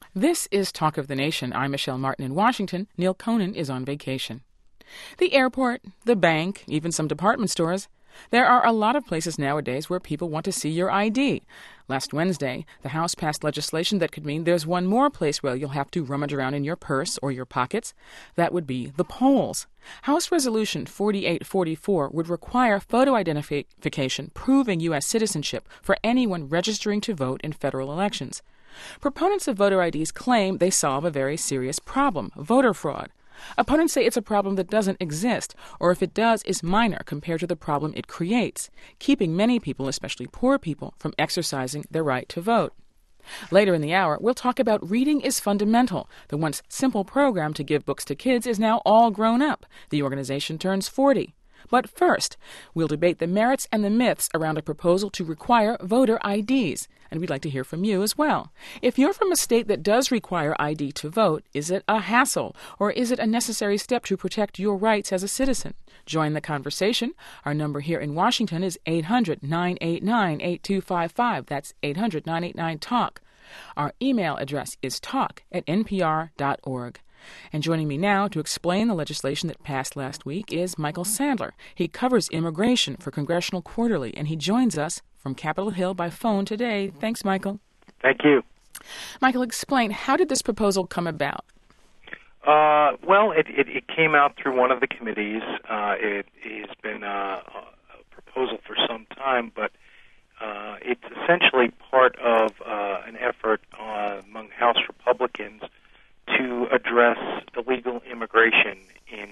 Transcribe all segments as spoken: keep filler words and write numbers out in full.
This is Talk of the Nation. I'm Michelle Martin in Washington. Neil Conan is on vacation. The airport, the bank, even some department stores. There are a lot of places nowadays where people want to see your I D. Last Wednesday, the House passed legislation that could mean there's one more place where you'll have to rummage around in your purse or your pockets. That would be the polls. House Resolution forty-eight forty-four would require photo identification proving U S citizenship for anyone registering to vote in federal elections. Proponents of voter I Ds claim they solve a very serious problem, voter fraud. Opponents say it's a problem that doesn't exist, or if it does, is minor compared to the problem it creates, keeping many people, especially poor people, from exercising their right to vote. Later in the hour, we'll talk about Reading is Fundamental. The once simple program to give books to kids is now all grown up. The organization turns forty. But first, we'll debate the merits and the myths around a proposal to require voter I Ds. And we'd like to hear from you as well. If you're from a state that does require I D to vote, is it a hassle or is it a necessary step to protect your rights as a citizen? Join the conversation. Our number here in Washington is eight hundred nine eight nine eight two five five. That's eight hundred nine eight nine talk. Our email address is talk at n p r dot org. And joining me now to explain the legislation that passed last week is Michael Sandler. He covers immigration for Congressional Quarterly, and he joins us from Capitol Hill by phone today. Thanks, Michael. Thank you. Michael, explain, how did this proposal come about? Uh, well, it, it, it came out through one of the committees. Uh, it has been a, a proposal for some time, but uh, it's essentially part of uh, an effort uh, among House Republicans to address illegal immigration in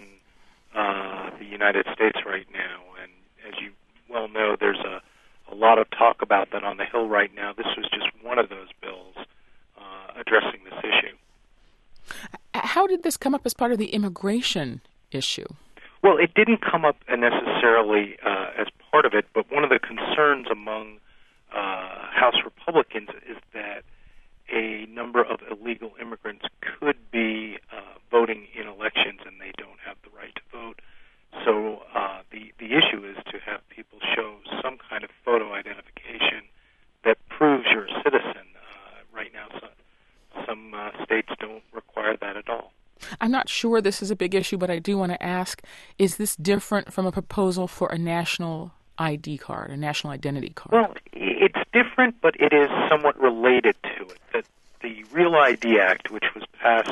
uh, the United States right now. And as you well know, there's a, a lot of talk about that on the Hill right now. This was just one of those bills uh, addressing this issue. How did this come up as part of the immigration issue? Well, it didn't come up necessarily uh, as part of it, but one of the concerns among uh, House Republicans is that a number of illegal immigrants could be uh, voting in elections and they don't have the right to vote. So uh, the, the issue is to have people show some kind of photo identification that proves you're a citizen. Uh, right now, so, some uh, states don't require that at all. I'm not sure this is a big issue, but I do want to ask, is this different from a proposal for a national I D card, a national identity card? Well, it's different, but it is somewhat related to it. That the Real I D Act, which was passed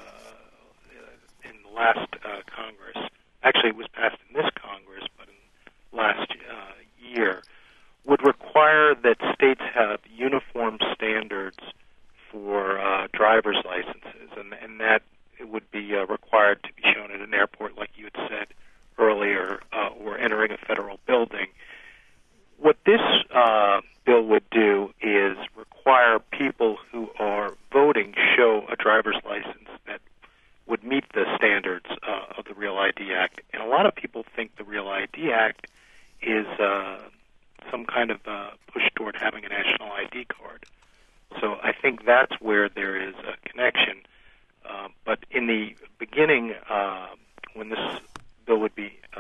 uh, in the last uh, Congress, actually it was passed in this Congress, but in last uh, year, would require that states have uniform standards for uh, driver's licenses, and, and that it would be uh, required to be shown at an airport, like you had said earlier, uh, or entering a federal building. What this uh, bill would do is require people who are voting show a driver's license that would meet the standards uh, of the Real I D Act. And a lot of people think the Real I D Act is uh, some kind of uh, push toward having a national I D card. So I think that's where there is a connection. Uh, but in the beginning, uh, when this bill would be uh,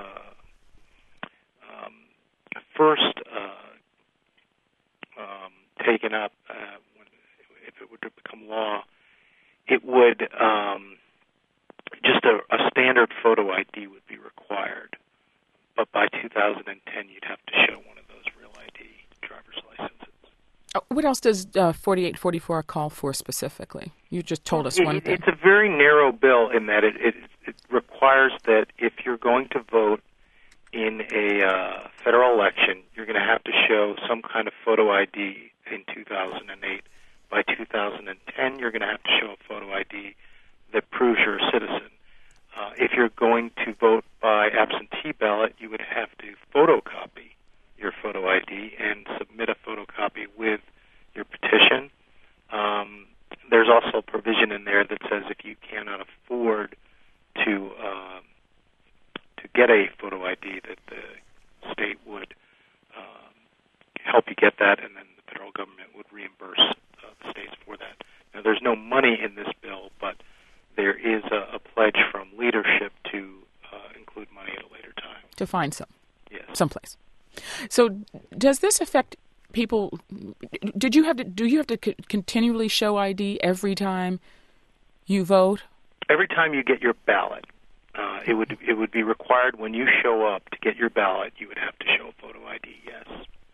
um, first uh, um, taken up, uh, when, if it were to become law, it would um, just a, a standard photo I D would be required. But by two thousand ten, you'd have to show one of those Real I D driver's licenses. What else does uh, forty-eight forty-four call for specifically? You just told us it, one it, thing. It's a very narrow bill in that it, it, it requires that if you're going to vote in a uh, federal election, you're going to have to show some kind of photo I D in two thousand eight. By two thousand ten, you're going to have to show a photo I D that proves you're a citizen. Uh, if you're going to vote by absentee ballot, you would have to photocopy your photo I D and submit a photocopy with your petition. Um, there's also a provision in there that says if you cannot afford to uh, to get a photo I D, that the state would um, help you get that, and then the federal government would reimburse uh, the states for that. Now, there's no money in this bill, but there is a, a pledge from leadership to uh, include money at a later time. To find some, yes. someplace. So does this affect people did you have to? Do you have to c- continually show I D every time you vote? Every time you get your ballot, uh, it would it would be required when you show up to get your ballot. You would have to show a photo I D. Yes.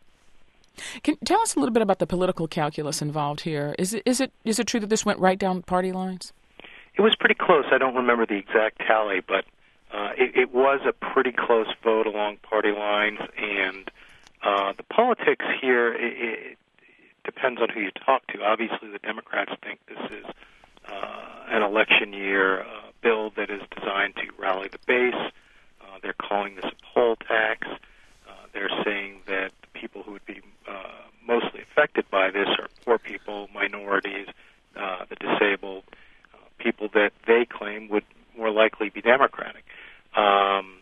Can tell us a little bit about the political calculus involved here. Is it is it is it true that this went right down party lines? It was pretty close. I don't remember the exact tally, but uh, it, it was a pretty close vote along party lines. And uh, the politics here, it, it depends on who you talk to. Obviously, the Democrats think this is uh, an election year uh, bill that is designed to rally the base. Uh, they're calling this a poll tax. Uh, they're saying that the people who would be uh, mostly affected by this are poor people, minorities, uh, the disabled, people that they claim would more likely be Democratic. Um,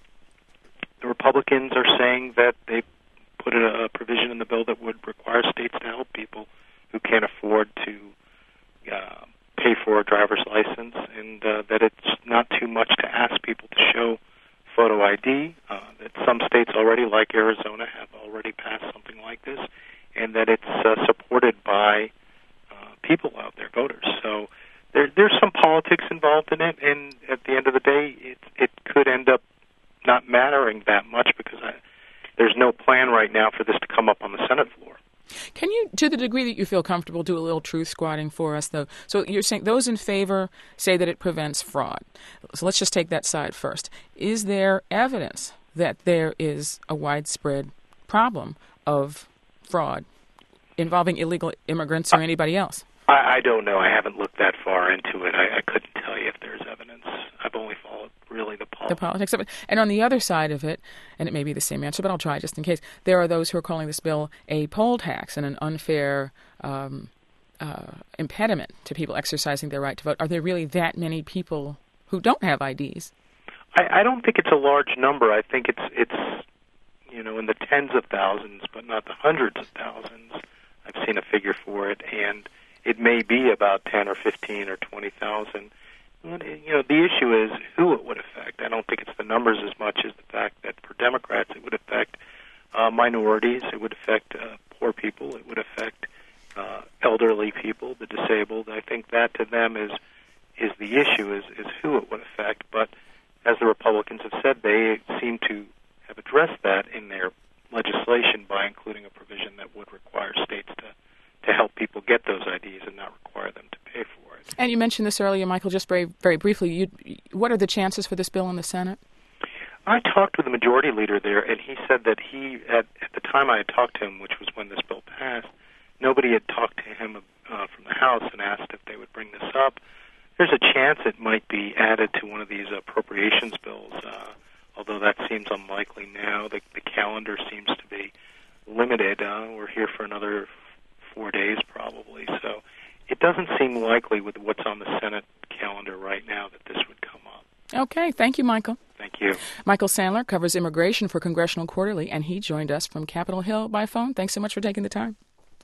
the Republicans are saying that they put a, a provision in the bill that would require states to help people who can't afford to uh, pay for a driver's license, and uh, that it's not too much to ask people to show photo I D, uh, that some states already, like Arizona, have already passed something like this, and that it's uh, supported by uh, people out there, voters. So There, there's some politics involved in it, and at the end of the day, it it could end up not mattering that much because I, there's no plan right now for this to come up on the Senate floor. Can you, to the degree that you feel comfortable, do a little truth squatting for us, though? So you're saying those in favor say that it prevents fraud. So let's just take that side first. Is there evidence that there is a widespread problem of fraud involving illegal immigrants or anybody else? I, I don't know. I haven't looked that far into it. I, I couldn't tell you if there's evidence. I've only followed really the politics. The politics of it. And on the other side of it, and it may be the same answer, but I'll try just in case, there are those who are calling this bill a poll tax and an unfair um, uh, impediment to people exercising their right to vote. Are there really that many people who don't have I Ds? I, I don't think it's a large number. I think it's it's you know in the tens of thousands, but not the hundreds of thousands. I've seen a figure for it, and it may be about ten or fifteen or twenty thousand. You know, the issue is who it would affect. I don't think it's the numbers as much as the fact that for Democrats it would affect uh, minorities, it would affect uh, poor people, it would affect uh, elderly people, the disabled. I think that to them is is the issue, is, is who it would affect. But as the Republicans have said, they seem to have addressed that in their legislation by including a provision that would require states to to help people get those I Ds and not require them to pay for it. And you mentioned this earlier, Michael, just very very briefly. You, what are the chances for this bill in the Senate? I talked with the majority leader there, and he said that he, at, at the time I had talked to him, which was when this bill passed, nobody had talked to him uh, from the House and asked if they would bring this up. There's a chance it might be added to one of these appropriations bills, uh, although that seems unlikely now. The, the calendar seems to be limited. Uh, we're here for another four days probably. So it doesn't seem likely with what's on the Senate calendar right now that this would come up. Okay. Thank you, Michael. Thank you. Michael Sandler covers immigration for Congressional Quarterly, and he joined us from Capitol Hill by phone. Thanks so much for taking the time.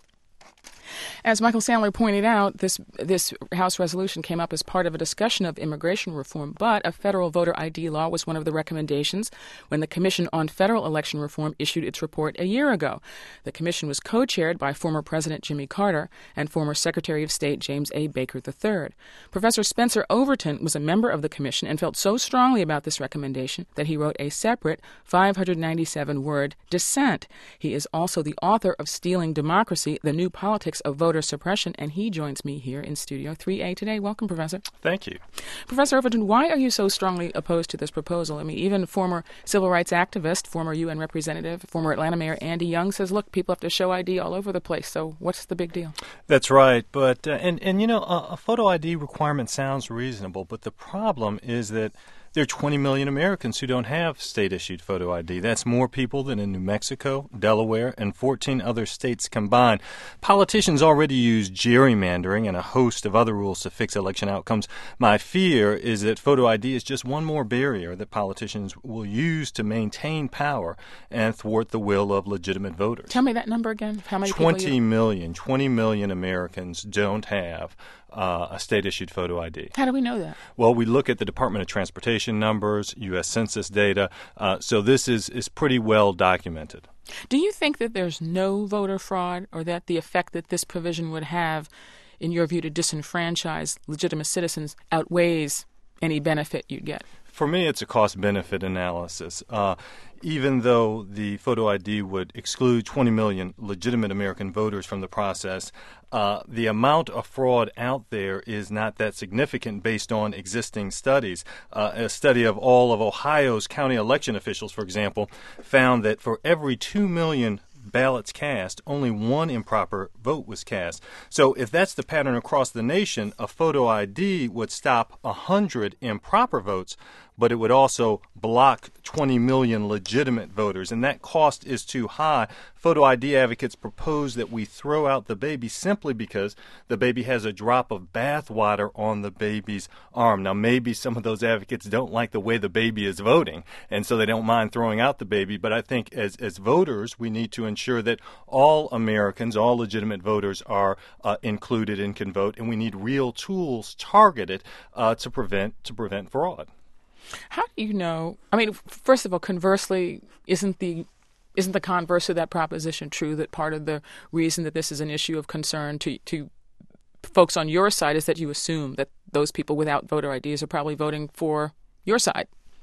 As Michael Sandler pointed out, this this House resolution came up as part of a discussion of immigration reform, but a federal voter I D law was one of the recommendations when the Commission on Federal Election Reform issued its report a year ago. The commission was co-chaired by former President Jimmy Carter and former Secretary of State James A. Baker the third. Professor Spencer Overton was a member of the commission and felt so strongly about this recommendation that he wrote a separate five hundred ninety-seven word dissent. He is also the author of Stealing Democracy, The New Politics of Voter Suppression, and he joins me here in Studio three A today. Welcome, Professor. Thank you. Professor Overton, why are you so strongly opposed to this proposal? I mean, even former civil rights activist, former U N representative, former Atlanta Mayor Andy Young says, look, people have to show I D all over the place, so what's the big deal? That's right, but, uh, and, and you know, a, a photo I D requirement sounds reasonable, but the problem is that there are twenty million Americans who don't have state-issued photo I D. That's more people than in New Mexico, Delaware, and fourteen other states combined. Politicians already use gerrymandering and a host of other rules to fix election outcomes. My fear is that photo I D is just one more barrier that politicians will use to maintain power and thwart the will of legitimate voters. Tell me that number again. How many twenty people? million, twenty million Americans don't have Uh, a state-issued photo I D. How do we know that? Well, we look at the Department of Transportation numbers, U S Census data, uh, so this is, is pretty well documented. Do you think that there's no voter fraud, or that the effect that this provision would have, in your view, to disenfranchise legitimate citizens outweighs any benefit you get? For me, it's a cost-benefit analysis. Uh, even though the photo I D would exclude twenty million legitimate American voters from the process, uh, the amount of fraud out there is not that significant based on existing studies. Uh, a study of all of Ohio's county election officials, for example, found that for every two million ballots cast, only one improper vote was cast. So if that's the pattern across the nation, a photo I D would stop one hundred improper votes, but it would also block twenty million legitimate voters, and that cost is too high. Photo I D advocates propose that we throw out the baby simply because the baby has a drop of bath water on the baby's arm. Now, maybe some of those advocates don't like the way the baby is voting, and so they don't mind throwing out the baby, but I think as, as voters, we need to ensure that all Americans, all legitimate voters are uh, included and can vote, and we need real tools targeted uh, to prevent to prevent fraud. How do you know? I mean, first of all, conversely, isn't the isn't the converse of that proposition true, that part of the reason that this is an issue of concern to to folks on your side is that you assume that those people without voter I Ds are probably voting for your side?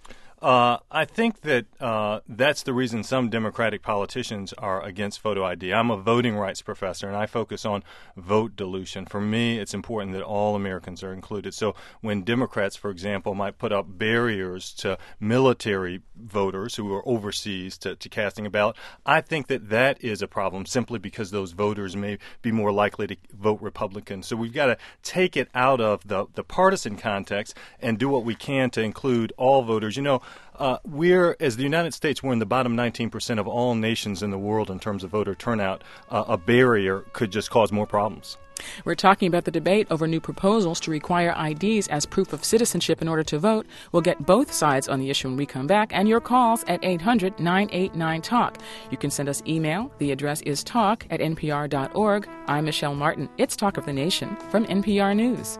Uh, I think that uh, that's the reason some Democratic politicians are against photo I D. I'm a voting rights professor, and I focus on vote dilution. For me, it's important that all Americans are included. So when Democrats, for example, might put up barriers to military voters who are overseas to, to casting a ballot, I think that that is a problem simply because those voters may be more likely to vote Republican. So we've got to take it out of the, the partisan context and do what we can to include all voters. You know, Uh, we're, as the United States, we're in the bottom nineteen percent of all nations in the world in terms of voter turnout. Uh, a barrier could just cause more problems. We're talking about the debate over new proposals to require I Ds as proof of citizenship in order to vote. We'll get both sides on the issue when we come back, and your calls at eight hundred nine eight nine talk. You can send us email. The address is talk at n p r dot org. I'm Michelle Martin. It's Talk of the Nation from N P R News.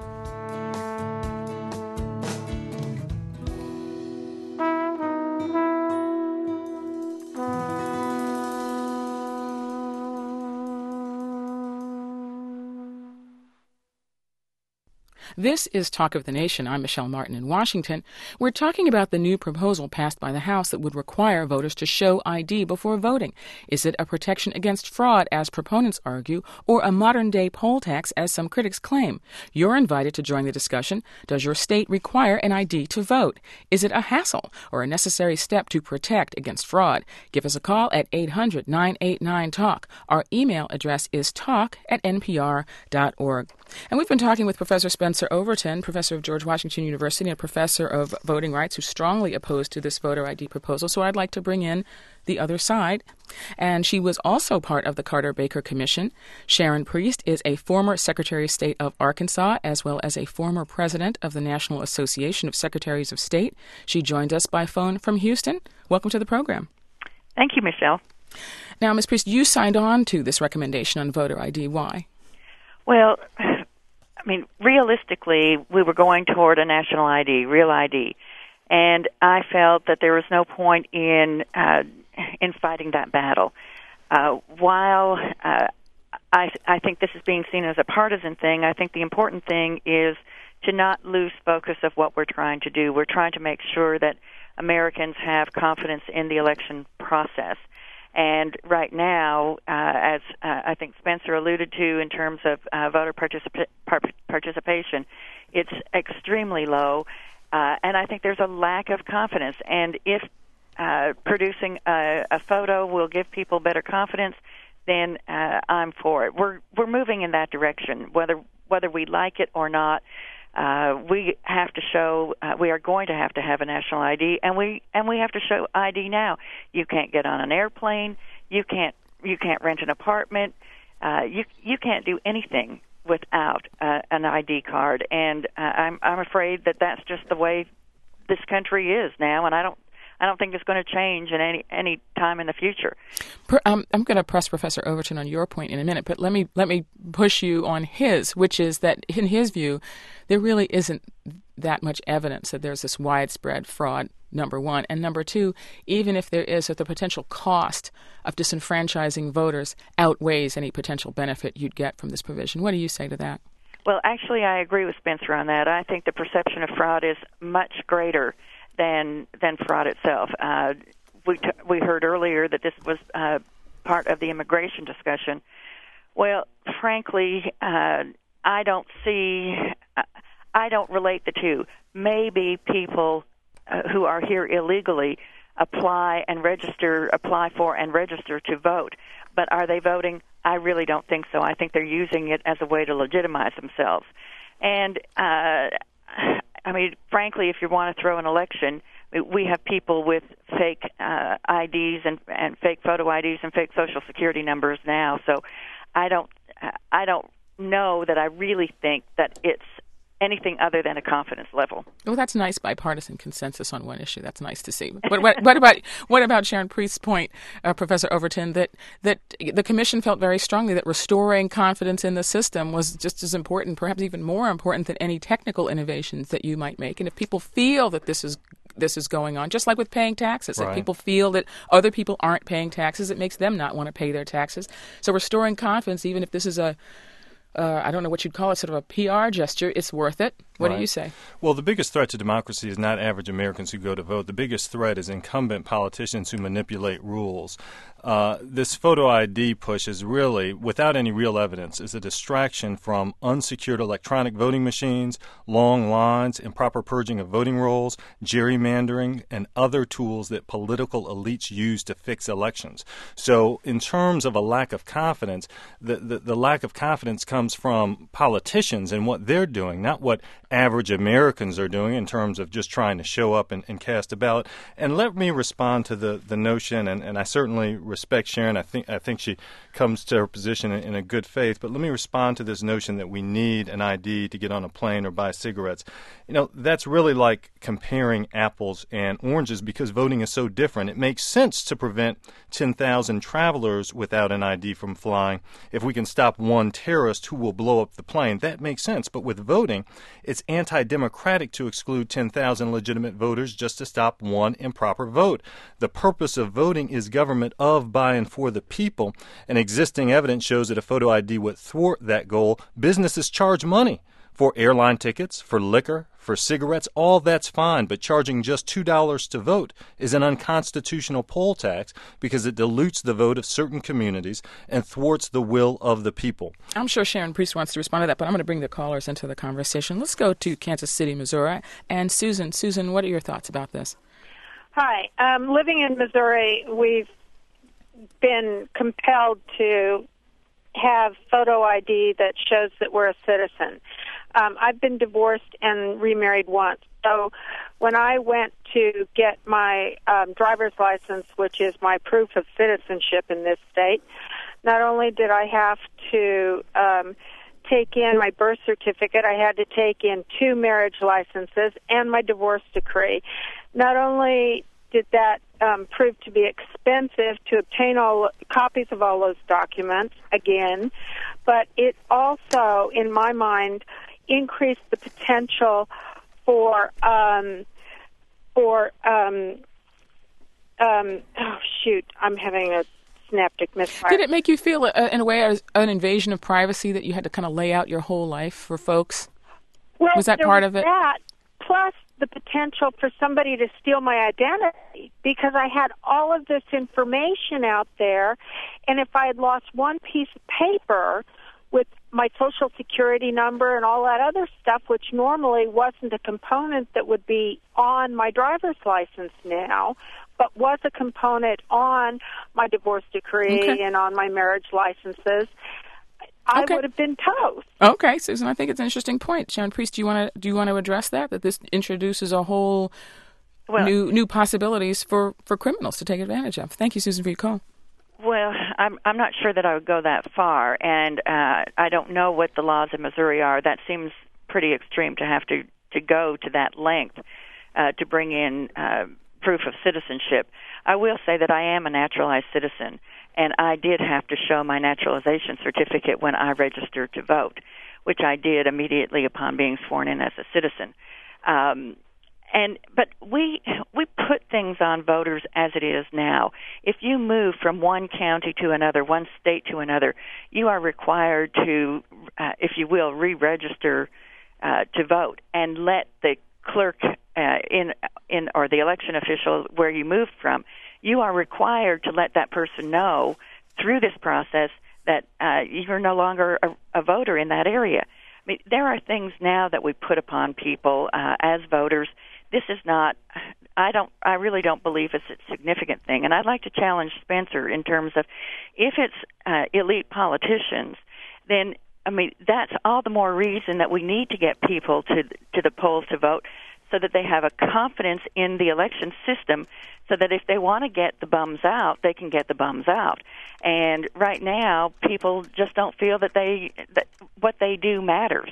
This is Talk of the Nation. I'm Michelle Martin in Washington. We're talking about the new proposal passed by the House that would require voters to show I D before voting. Is it a protection against fraud, as proponents argue, or a modern-day poll tax, as some critics claim? You're invited to join the discussion. Does your state require an I D to vote? Is it a hassle or a necessary step to protect against fraud? Give us a call at eight hundred nine eight nine talk. Our email address is talk at n p r dot org. And we've been talking with Professor Spencer Overton, professor of George Washington University and professor of voting rights, who's strongly opposed to this voter I D proposal. So I'd like to bring in the other side. And she was also part of the Carter-Baker Commission. Sharon Priest is a former Secretary of State of Arkansas, as well as a former president of the National Association of Secretaries of State. She joined us by phone from Houston. Welcome to the program. Thank you, Michelle. Now, Miz Priest, you signed on to this recommendation on voter I D. Why? Well, I mean, realistically, we were going toward a national I D, real I D, and I felt that there was no point in uh, in fighting that battle. Uh, while uh, I, I think this is being seen as a partisan thing, I think the important thing is to not lose focus of what we're trying to do. We're trying to make sure that Americans have confidence in the election process. And right now, uh, as uh, I think Spencer alluded to in terms of uh, voter participa- par- participation, it's extremely low, uh, and I think there's a lack of confidence. And if uh, producing a, a photo will give people better confidence, then uh, I'm for it. We're we're moving in that direction, whether whether we like it or not. Uh, we have to show. Uh, we are going to have to have a national I D, and we and we have to show I D now. You can't get on an airplane. You can't. You can't rent an apartment. Uh, you you can't do anything without uh, an I D card. And uh, I'm I'm afraid that that's just the way this country is now. And I don't I don't think it's going to change in any any time in the future. Um, I'm going to press Professor Overton on your point in a minute, but let me let me push you on his, which is that in his view, there really isn't that much evidence that there's this widespread fraud, number one. And number two, even if there is, that the potential cost of disenfranchising voters outweighs any potential benefit you'd get from this provision. What do you say to that? Well, actually, I agree with Spencer on that. I think the perception of fraud is much greater than than fraud itself. Uh, we t- we heard earlier that this was uh, part of the immigration discussion. Well, frankly, uh, I don't see. Uh, I don't relate the two. Maybe people uh, who are here illegally apply and register, apply for and register to vote, but are they voting? I really don't think so. I think they're using it as a way to legitimize themselves. And, uh, I mean, frankly, if you want to throw an election, we have people with fake uh, I Ds and, and fake photo I Ds and fake Social Security numbers now. So I don't, I don't know that I really think that it's anything other than a confidence level. Well, that's nice bipartisan consensus on one issue. That's nice to see. But what, what about what about Sharon Priest's point, uh, Professor Overton, that that the commission felt very strongly that restoring confidence in the system was just as important, perhaps even more important than any technical innovations that you might make. And if people feel that this is this is going on, just like with paying taxes, right. if people feel that other people aren't paying taxes, it makes them not want to pay their taxes. So restoring confidence, even if this is a Uh, I don't know what you'd call it, sort of a P R gesture, it's worth it. What right. do you say? Well, the biggest threat to democracy is not average Americans who go to vote. The biggest threat is incumbent politicians who manipulate rules. Uh, this photo I D push is really, without any real evidence, is a distraction from unsecured electronic voting machines, long lines, improper purging of voting rolls, gerrymandering, and other tools that political elites use to fix elections. So in terms of a lack of confidence, the, the, the lack of confidence comes from politicians and what they're doing, not what average Americans are doing in terms of just trying to show up and, and cast a ballot. And let me respond to the, the notion, and, and I certainly respect Sharon. I think I think she comes to her position in, in a good faith, but let me respond to this notion that we need an I D to get on a plane or buy cigarettes. You know, that's really like comparing apples and oranges because voting is so different. It makes sense to prevent ten thousand travelers without an I D from flying if we can stop one terrorist who will blow up the plane. That makes sense. But with voting, it's anti-democratic to exclude ten thousand legitimate voters just to stop one improper vote. The purpose of voting is government of, by, and for the people, and existing evidence shows that a photo I D would thwart that goal. Businesses charge money for airline tickets, for liquor, for cigarettes. All that's fine, but charging just two dollars to vote is an unconstitutional poll tax because it dilutes the vote of certain communities and thwarts the will of the people. I'm sure Sharon Priest wants to respond to that, but I'm going to bring the callers into the conversation. Let's go to Kansas City, Missouri. And Susan, Susan, what are your thoughts about this? Hi. Um, living in Missouri, we've been compelled to have photo I D that shows that we're a citizen. Um, I've been divorced and remarried once. So when I went to get my um, driver's license, which is my proof of citizenship in this state, not only did I have to um, take in my birth certificate, I had to take in two marriage licenses and my divorce decree. Not only did that um, prove to be expensive to obtain all copies of all those documents, again, but it also, in my mind, increased the potential for um, for um, um, oh shoot, I'm having a synaptic misfire. Did it make you feel, uh, in a way, as an invasion of privacy that you had to kind of lay out your whole life for folks? Well, was that there part was of it? That, plus the potential for somebody to steal my identity because I had all of this information out there, and if I had lost one piece of paper with my Social Security number and all that other stuff, which normally wasn't a component that would be on my driver's license now, but was a component on my divorce decree okay. and on my marriage licenses, I okay. would have been toast. Okay, Susan, I think it's an interesting point. Sharon Priest, do you want to do you want to address that? That this introduces a whole well, new new possibilities for, for criminals to take advantage of. Thank you, Susan, for your call. Well, I'm I'm not sure that I would go that far, and uh, I don't know what the laws in Missouri are. That seems pretty extreme to have to, to go to that length uh, to bring in uh, proof of citizenship. I will say that I am a naturalized citizen, and I did have to show my naturalization certificate when I registered to vote, which I did immediately upon being sworn in as a citizen. Um, and but we we put things on voters as it is now. If you move from one county to another, one state to another, you are required to, uh, if you will, re-register uh, to vote and let the clerk uh, in in or the election official where you moved from. You are required to let that person know through this process that uh, you're no longer a, a voter in that area. I mean, there are things now that we put upon people uh, as voters. This is not. I don't. I really don't believe it's a significant thing. And I'd like to challenge Spencer in terms of, if it's uh, elite politicians, then I mean that's all the more reason that we need to get people to to the polls to vote, so that they have a confidence in the election system, so that if they want to get the bums out, they can get the bums out. And right now, people just don't feel that they that what they do matters.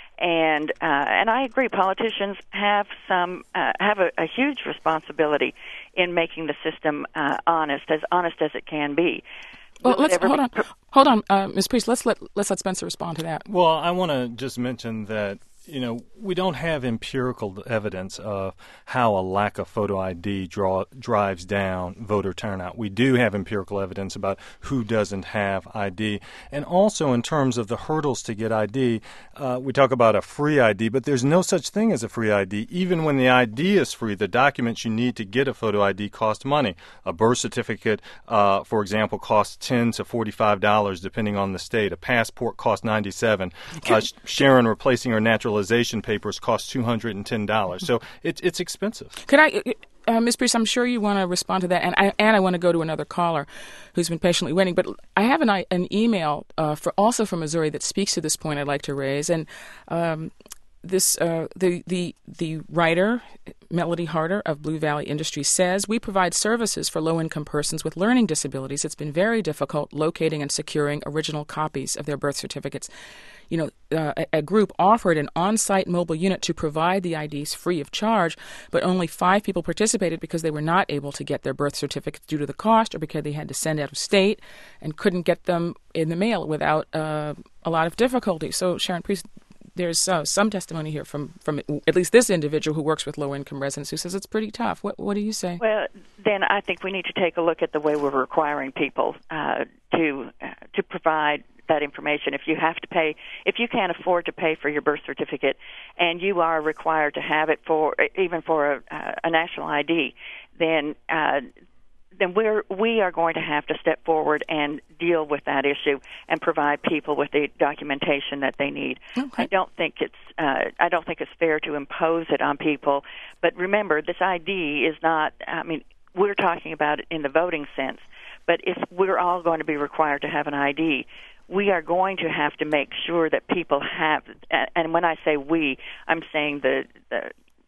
And uh, and I agree, politicians have some uh, have a, a huge responsibility in making the system uh, honest, as honest as it can be. Well, let's hold on, hold on, uh, Miz Priest. Let's let let's let Spencer respond to that. Well, I want to just mention that, you know, we don't have empirical evidence of how a lack of photo I D draw, drives down voter turnout. We do have empirical evidence about who doesn't have I D. And also in terms of the hurdles to get I D, uh, we talk about a free I D, but there's no such thing as a free I D. Even when the I D is free, the documents you need to get a photo I D cost money. A birth certificate, uh, for example, costs ten to forty-five dollars depending on the state. A passport costs ninety-seven dollars. Uh, Sharon replacing her natural papers cost two hundred ten dollars. So it, it's expensive. Could I, uh, Miz Priest, I'm sure you want to respond to that, and I, and I want to go to another caller who's been patiently waiting, but I have an, an email uh, for also from Missouri that speaks to this point I'd like to raise, and um, this uh, the, the, the writer, Melody Harder of Blue Valley Industries, says, "We provide services for low-income persons with learning disabilities. It's been very difficult locating and securing original copies of their birth certificates. You know, uh, a, a group offered an on-site mobile unit to provide the I Ds free of charge, but only five people participated because they were not able to get their birth certificates due to the cost, or because they had to send out of state and couldn't get them in the mail without uh, a lot of difficulty." So, Sharon Priest, there's uh, some testimony here from, from at least this individual who works with low-income residents who says it's pretty tough. What, what do you say? Well, then I think we need to take a look at the way we're requiring people uh, to uh, to provide that information. If you have to pay, if you can't afford to pay for your birth certificate, and you are required to have it for even for a, uh, a national I D, then uh, then we're we are going to have to step forward and deal with that issue and provide people with the documentation that they need. Okay. I don't think it's uh, I don't think it's fair to impose it on people. But remember, this I D is not. I mean, we're talking about it in the voting sense. But if we're all going to be required to have an I D, we are going to have to make sure that people have, and when I say we, I'm saying the, the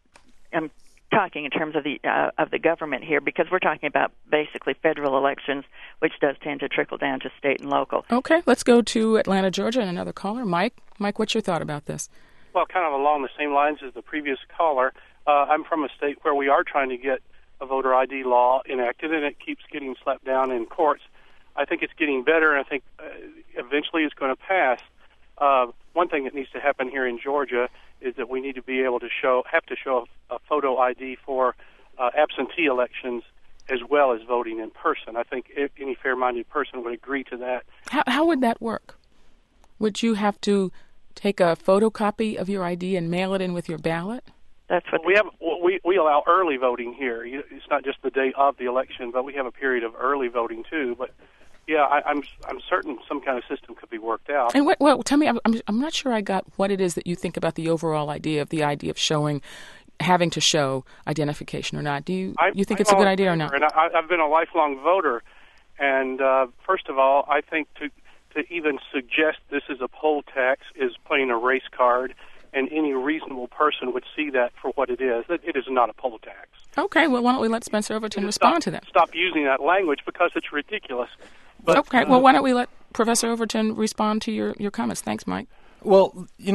I'm talking in terms of the uh, of the government here, because we're talking about basically federal elections, which does tend to trickle down to state and local. Okay, let's go to Atlanta, Georgia, and another caller. Mike, Mike, what's your thought about this? Well, kind of along the same lines as the previous caller, uh, I'm from a state where we are trying to get a voter I D law enacted, and it keeps getting slapped down in courts. I think it's getting better, and I think uh, eventually it's going to pass. Uh, one thing that needs to happen here in Georgia is that we need to be able to show, have to show a, a photo I D for uh, absentee elections as well as voting in person. I think if any fair-minded person would agree to that. How, how would that work? Would you have to take a photocopy of your I D and mail it in with your ballot? That's what we have. We we allow early voting here. It's not just the day of the election, but we have a period of early voting too. But yeah, I, I'm I'm certain some kind of system could be worked out. And what, well, tell me, I'm I'm not sure I got what it is that you think about the overall idea of the idea of showing, having to show identification or not. Do you I, you think I'm it's a good idea or not? And I, I've been a lifelong voter, and uh, first of all, I think to to even suggest this is a poll tax is playing a race card. And any reasonable person would see that for what it is. That it is not a poll tax. Okay, well, why don't we let Spencer Overton respond stop, to that? Stop using that language because it's ridiculous. But, okay, uh, well, why don't we let Professor Overton respond to your, your comments? Thanks, Mike. Well, you know,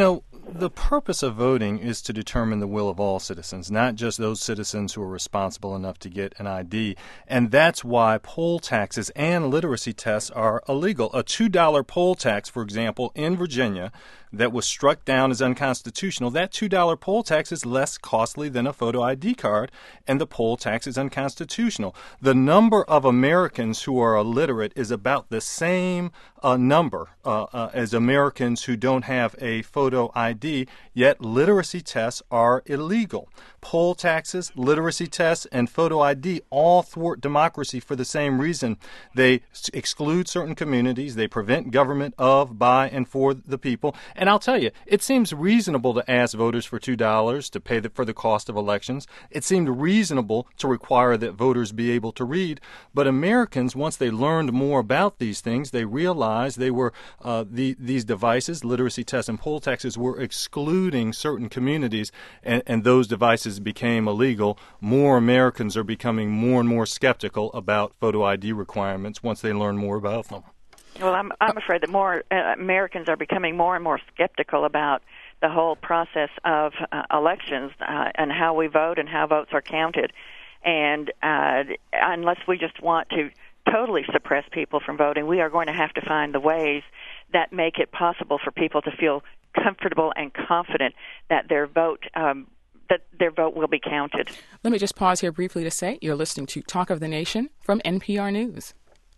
The purpose of voting is to determine the will of all citizens, not just those citizens who are responsible enough to get an I D. And that's why poll taxes and literacy tests are illegal. A two dollar poll tax, for example, in Virginia, that was struck down as unconstitutional, that two dollar poll tax is less costly than a photo I D card, and the poll tax is unconstitutional. The number of Americans who are illiterate is about the same uh, number uh, uh, as Americans who don't have a photo I D, yet literacy tests are illegal. Poll taxes, literacy tests, and photo I D all thwart democracy for the same reason. They exclude certain communities. They prevent government of, by, and for the people. And I'll tell you, it seems reasonable to ask voters for two dollars to pay the, for the cost of elections. It seemed reasonable to require that voters be able to read. But Americans, once they learned more about these things, they realized they were uh, the, these devices, literacy tests and poll taxes, were excluding certain communities, and, and those devices became illegal. More Americans are becoming more and more skeptical about photo I D requirements once they learn more about them. Well, I'm I'm afraid that more uh, Americans are becoming more and more skeptical about the whole process of uh, elections uh, and how we vote and how votes are counted. And uh, unless we just want to totally suppress people from voting, we are going to have to find the ways that make it possible for people to feel comfortable and confident that their vote um, that their vote will be counted. Let me just pause here briefly to say you're listening to Talk of the Nation from N P R News.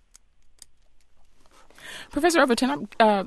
Professor Overton, I'm uh,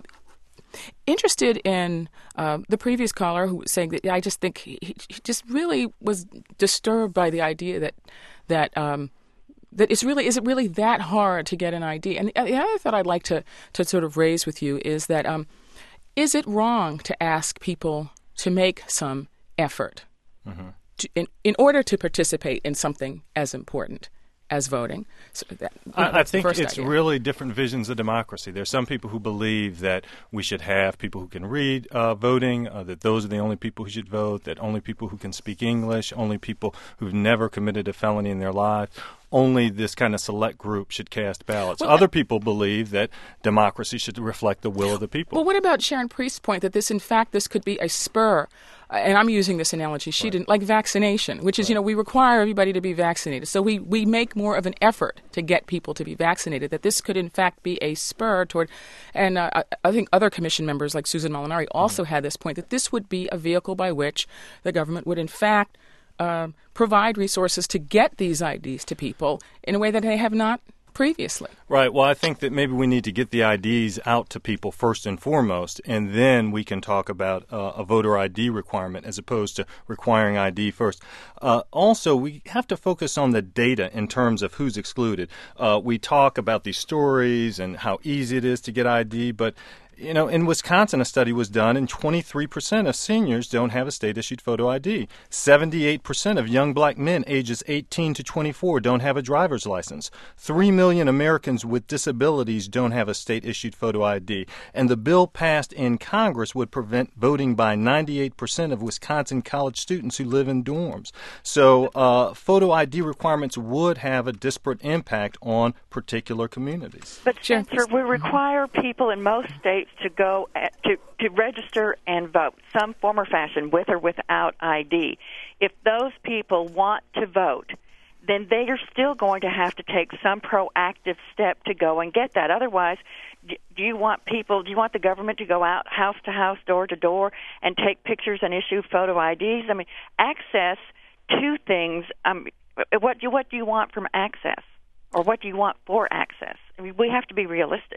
interested in uh, the previous caller who was saying that I just think he, he just really was disturbed by the idea that that um, that it's really is it really that hard to get an I D? And the, the other thought I'd like to to sort of raise with you is that um, is it wrong to ask people to make some effort mm-hmm. to, in in order to participate in something as important as voting? So that, you know, I, I think it's idea. really different visions of democracy. There's some people who believe that we should have people who can read uh, voting, uh, that those are the only people who should vote, that only people who can speak English, only people who've never committed a felony in their life, only this kind of select group should cast ballots. Well, Other people believe that democracy should reflect the will of the people. Well, what about Sharon Priest's point that this, in fact, this could be a spur, uh, and I'm using this analogy, she right. didn't, like vaccination, which is, right. you know, we require everybody to be vaccinated. So we, we make more of an effort to get people to be vaccinated, that this could, in fact, be a spur toward, and uh, I, I think other commission members like Susan Molinari also mm-hmm. had this point, that this would be a vehicle by which the government would, in fact, Uh, provide resources to get these I Ds to people in a way that they have not previously. Right. Well, I think that maybe we need to get the I Ds out to people first and foremost, and then we can talk about uh, a voter I D requirement as opposed to requiring I D first. Uh, also, we have to focus on the data in terms of who's excluded. Uh, we talk about these stories and how easy it is to get I D, but you know, in Wisconsin, a study was done, and twenty-three percent of seniors don't have a state-issued photo I D. seventy-eight percent of young black men ages eighteen to twenty-four don't have a driver's license. Three million Americans with disabilities don't have a state-issued photo I D. And the bill passed in Congress would prevent voting by ninety-eight percent of Wisconsin college students who live in dorms. So uh, photo I D requirements would have a disparate impact on particular communities. But, Spencer, we require people in most states to go at, to to register and vote, some form or fashion, with or without I D. If those people want to vote, then they are still going to have to take some proactive step to go and get that. Otherwise, do you want people, do you want the government to go out house to house, door to door, and take pictures and issue photo I Ds? I mean, access to things, um, what, do, what do you want from access? Or what do you want for access? I mean, we have to be realistic.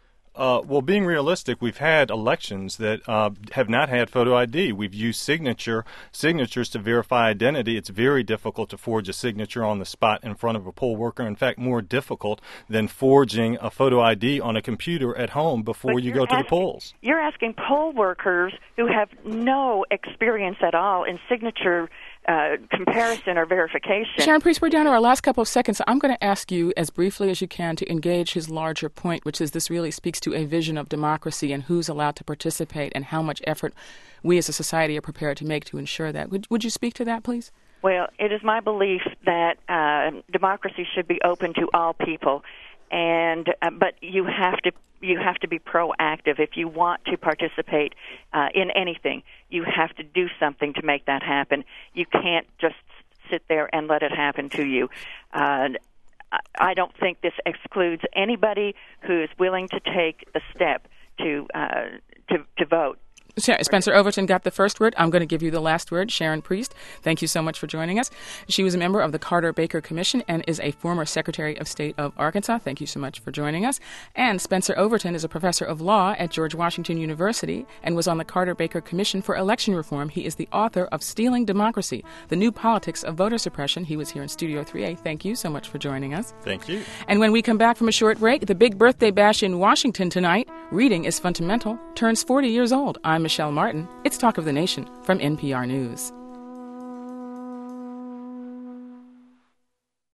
Uh, well, being realistic, we've had elections that uh, have not had photo I D. We've used signature signatures to verify identity. It's very difficult to forge a signature on the spot in front of a poll worker. In fact, more difficult than forging a photo I D on a computer at home before but you go to asking, the polls. You're asking poll workers who have no experience at all in signature Uh, comparison or verification. Sharon Priest, we're down to our last couple of seconds. I'm going to ask you as briefly as you can to engage his larger point, which is this really speaks to a vision of democracy and who's allowed to participate and how much effort we as a society are prepared to make to ensure that. Would, would you speak to that, please? Well, it is my belief that uh, democracy should be open to all people. and uh, but you have to you have to be proactive if you want to participate uh, in anything. You have to do something to make that happen. You can't just sit there and let it happen to you. Uh, I don't think this excludes anybody who is willing to take the step to uh, to, to vote. Spencer Overton got the first word. I'm going to give you the last word. Sharon Priest, thank you so much for joining us. She was a member of the Carter-Baker Commission and is a former Secretary of State of Arkansas. Thank you so much for joining us. And Spencer Overton is a professor of law at George Washington University and was on the Carter-Baker Commission for Election Reform. He is the author of Stealing Democracy, The New Politics of Voter Suppression. He was here in Studio three A. Thank you so much for joining us. Thank you. And when we come back from a short break, the big birthday bash in Washington tonight, Reading is Fundamental, turns forty years old. I'm Michelle Martin. It's Talk of the Nation from N P R News.